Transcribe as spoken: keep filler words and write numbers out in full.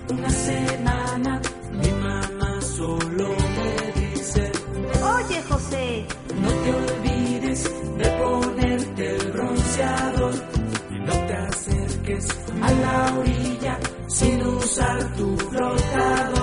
una semana, mi mamá solo me dice: Oye, José, no te olvides de ponerte el bronceador y no te acerques a la orilla sin usar tu flotador.